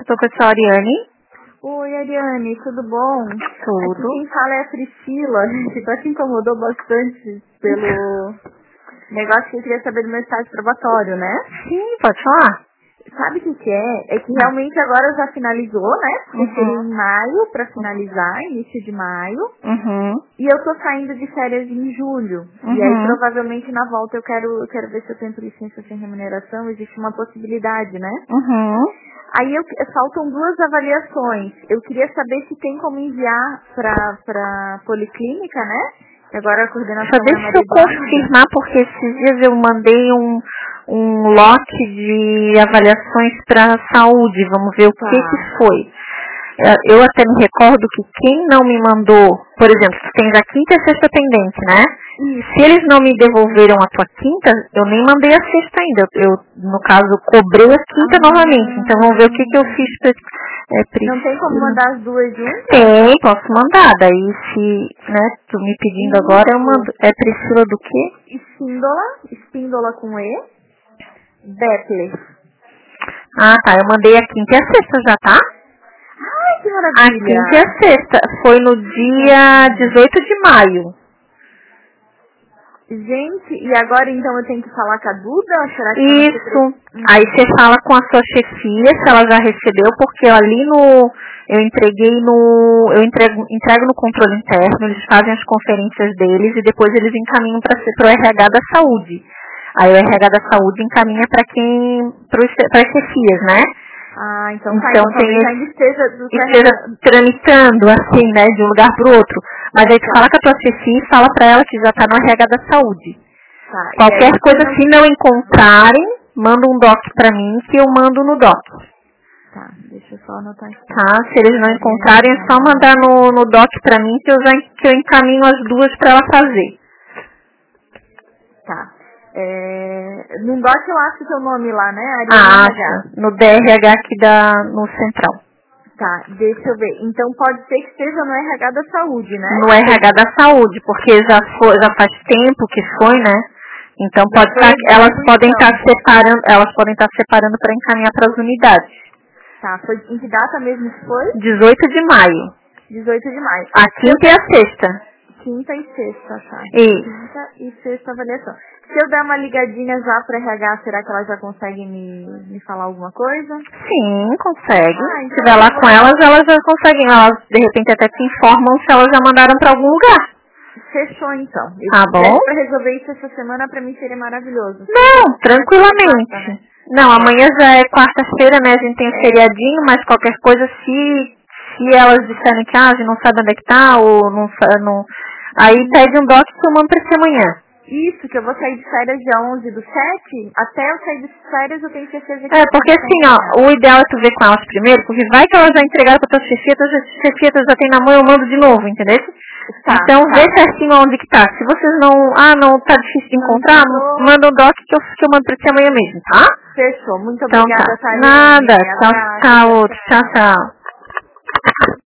tô com a tia Ariane. Oi, Ariane, tudo bom? Tudo. Aqui quem fala é a Priscila. A gente até se incomodou bastante pelo negócio que eu queria saber do meu estágio probatório, né? Sim, pode falar. Sabe o que é? É que realmente agora já finalizou, né? Porque seria em maio pra finalizar, início de maio. E eu tô saindo de férias em julho. E aí provavelmente na volta eu quero ver se eu tento licença sem remuneração. Existe uma possibilidade, né? Aí faltam 2 avaliações. Eu queria saber se tem como enviar pra policlínica, né? Que agora a coordenação Só deixa eu confirmar, porque esses dias eu mandei um lote de avaliações para saúde. Vamos ver o que foi. Eu até me recordo que quem não me mandou, por exemplo, tu tens a quinta e a sexta pendente, né? Se eles não me devolveram a tua quinta, eu nem mandei a sexta ainda. Eu no caso, cobrei a quinta novamente. Então vamos ver o que eu fiz pra... Não tem como mandar as 2 juntas? Tem, posso mandar. Daí se, né, tu me pedindo agora, eu mando. É Priscila do quê? Espíndola com E. Bettler. Ah, tá. Eu mandei a quinta e a sexta já, tá? Ai, que maravilha. A quinta e a sexta. Foi no dia 18 de maio. Gente, e agora então eu tenho que falar com a Duda? Será que isso. Aí você fala com a sua chefia, se ela já recebeu, porque ali eu entrego no controle interno, eles fazem as conferências deles e depois eles encaminham para o RH da saúde. Aí o RH da saúde encaminha para as chefias, né? Ah, então tem ainda esteja tramitando, assim, né, de um lugar pro outro. Mas aí tu fala com a tua chefia e fala pra ela que já tá no RH da saúde. Qualquer coisa, se não encontrarem, manda um doc pra mim que eu mando no doc. Tá, deixa eu só anotar aqui. Tá, se eles não encontrarem, é só mandar no doc pra mim que eu encaminho as 2 pra ela fazer. Tá. No doc eu acho o seu nome lá, né? No DRH aqui no Central. Tá, deixa eu ver. Então pode ser que esteja no RH da saúde, né? No RH da saúde, porque já faz tempo que foi, né? Então pode estar, elas podem estar separando para encaminhar para as unidades. Tá, foi em que data mesmo que foi? 18 de maio. 18 de maio. A quinta e a sexta. Quinta e sexta, tá? Isso. Quinta e sexta avaliação. Se eu der uma ligadinha já para RH, será que elas já conseguem me falar alguma coisa? Sim, consegue. Então se tiver lá com elas já conseguem. Elas, de repente, até te informam se elas já mandaram para algum lugar. Fechou, então. Tá bom? Para resolver isso essa semana, para mim seria maravilhoso. Não, tranquilamente. Não, amanhã já é quarta-feira, né? A gente tem um feriadinho, mas qualquer coisa, se elas disserem que a gente não sabe onde é que tá, ou não... Aí pede um doc que eu mando pra você amanhã. Isso, que eu vou sair de férias dia 11/7, até eu sair de férias eu tenho certeza que... porque assim, o ideal é tu ver com elas primeiro, porque vai que elas já entregaram pra tua chefia já tem na mão, eu mando de novo, entendeu? Então vê certinho onde que tá. Se vocês não tá difícil de encontrar, manda um doc que eu mando pra você amanhã mesmo, tá? Fechou, muito obrigada, Nada, tchau, outro, tchau.